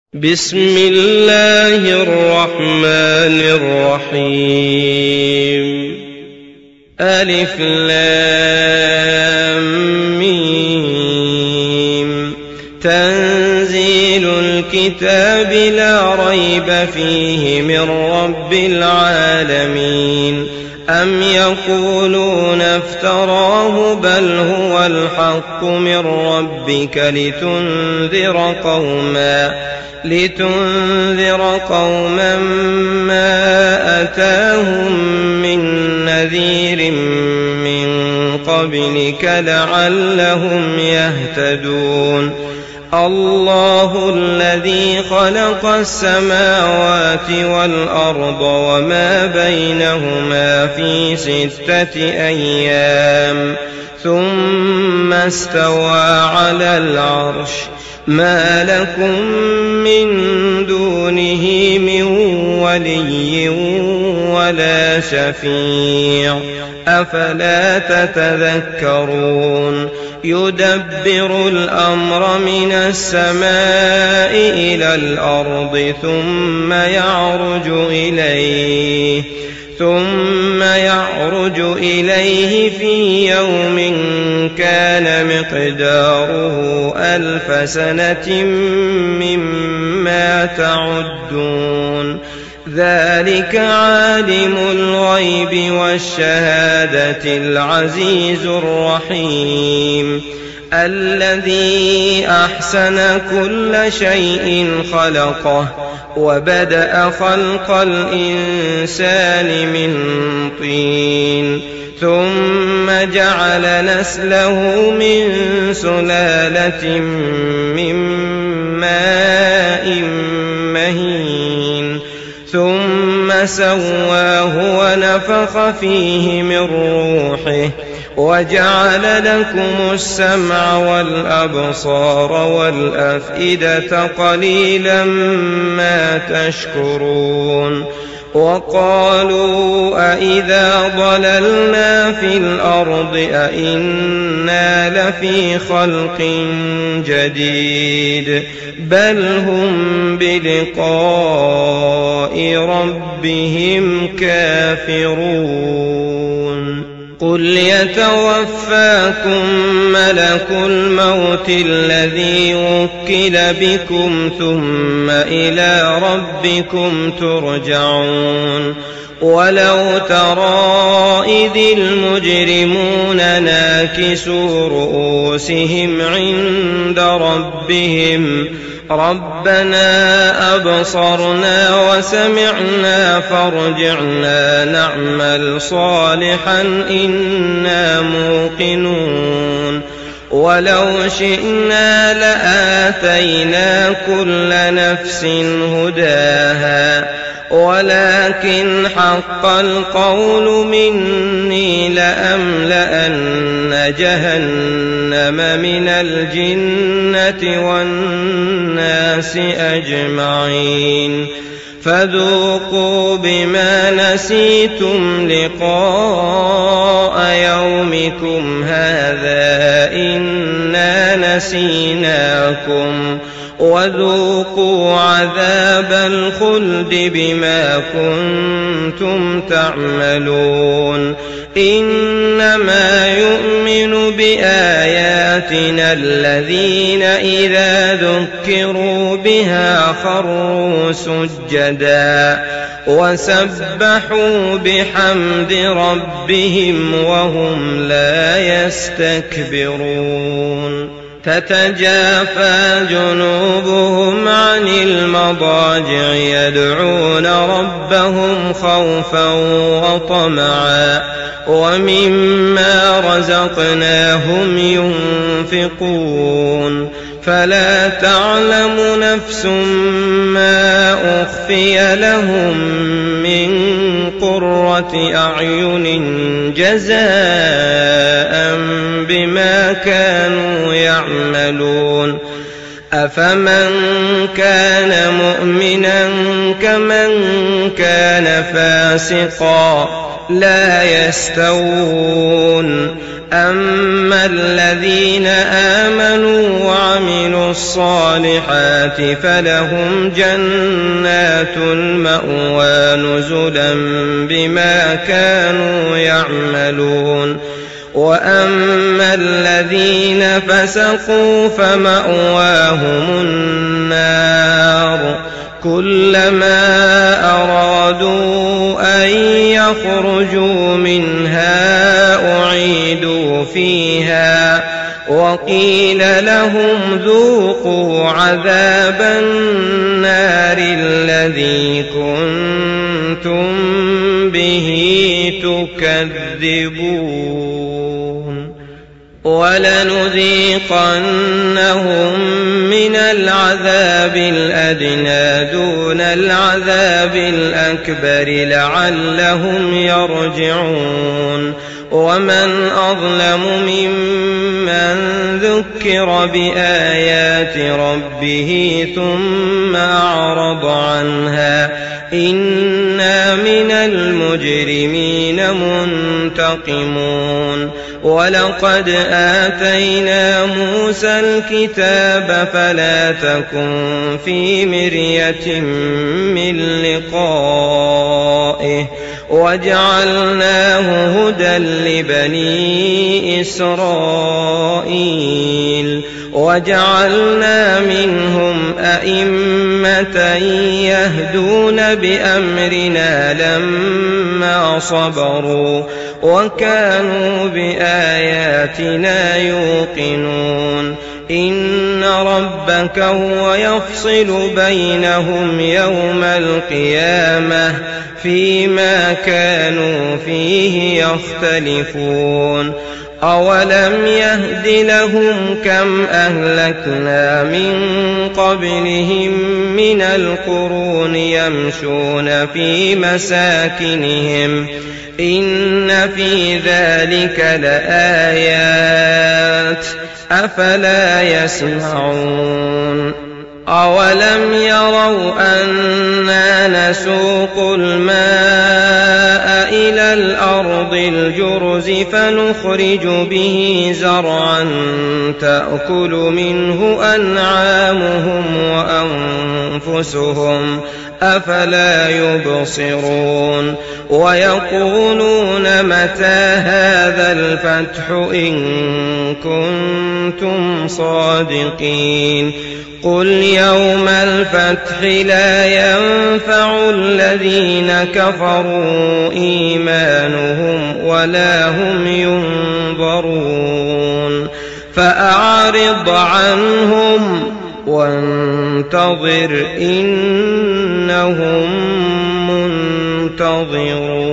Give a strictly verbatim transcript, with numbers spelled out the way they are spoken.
بسم الله الرحمن الرحيم. ألف لام ميم. تنزيل الكتاب لا ريب فيه من رب العالمين. أم يقولون افتراه بل هو الحق من ربك لتنذر قوما لتنذر قوما ما أتاهم من نذير من قبلك لعلهم يهتدون. الله الذي خلق السماوات والأرض وما بينهما في ستة أيام ثم استوى على العرش. ما لكم من دونه من ولي ولا شفيع أفلا تتذكرون. يدبر الأمر من السماء إلى الأرض ثم يعرج إليه ثم يعرج إليه في يوم كان مقداره ألف سنة مما تعدون. ذلك عالم الغيب والشهادة العزيز الرحيم. الذي أحسن كل شيء خلقه وبدأ خلق الإنسان من طين ثم جعل نسله من سلالة من ماء مهين ثم سواه ونفخ فيه من روحه وجعل لكم السمع والأبصار والأفئدة قليلا ما تشكرون. وقالوا أإذا ضللنا في الأرض أإنا لفي خلق جديد بل هم بلقاء ربهم كافرون. قل يتوفاكم ملك الموت الذي وكل بكم ثم إلى ربكم ترجعون. ولو ترى إذ المجرمون ناكسوا رؤوسهم عند ربهم ربنا أبصرنا وسمعنا فارجعنا نعمل صالحا إنا موقنون. ولو شئنا لآتينا كل نفس هداها ولكن حق القول مني لأملأن جهنم من الجنة والناس أجمعين. فذوقوا بما نسيتم لقاء يومكم هذا إنا نسيناكم وذوقوا عذاب الخلد بما كنتم تعملون. إنما يؤمن بآياتنا الذين إذا ذكروا بها خروا سجدا وسبحوا بحمد ربهم وهم لا يستكبرون. تتجافى جنوبهم عن المضاجع يدعون ربهم خوفا وطمعا ومما رزقناهم ينفقون. فلا تعلم نفس ما أخفي لهم من قرة أعين جزاء بما كانوا يعملون. أفمن كان مؤمنا كمن كان فاسقا لا يستوون. أما الذين آمنوا وعملوا وعملوا الصالحات فلهم جنات المأوى نزلا بما كانوا يعملون وأما الذين فسقوا فمأواهم النار كلما أرادوا أن يخرجوا منها أعيدوا فيها وقيل لهم ذوقوا عذاب النار الذي كنتم به تكذبون ولنذيقنهم من العذاب الأدنى دون العذاب الأكبر لعلهم يرجعون ومن أظلم ممن ذكر بآيات ربه ثم أعرض عنها إنا من المجرمين منتقمون ولقد آتينا موسى الكتاب فلا تكن في مرية من لقائه وجعلناه هدى لبني إسرائيل وجعلنا منهم أئمة يهدون بأمرنا لما صبروا وكانوا بآياتنا يوقنون إن ربك هو يفصل بينهم يوم القيامة فيما كانوا فيه يختلفون أولم يهد لهم كم أهلكنا من قبلهم من القرون يمشون في مساكنهم إن في ذلك لآيات أفلا يسمعون أولم يروا أنا نسوق الماء إلى الأرض الجرز فنخرج به زرعا تأكل منه أنعامهم وأنفسهم أفلا يبصرون ويقولون متى هذا الفتح إن كنتم صادقين قل يوم الفتح لا ينفع الذين كفروا إيمانهم ولا هم ينظرون فأعرض عنهم وانتظر إنهم منتظرون.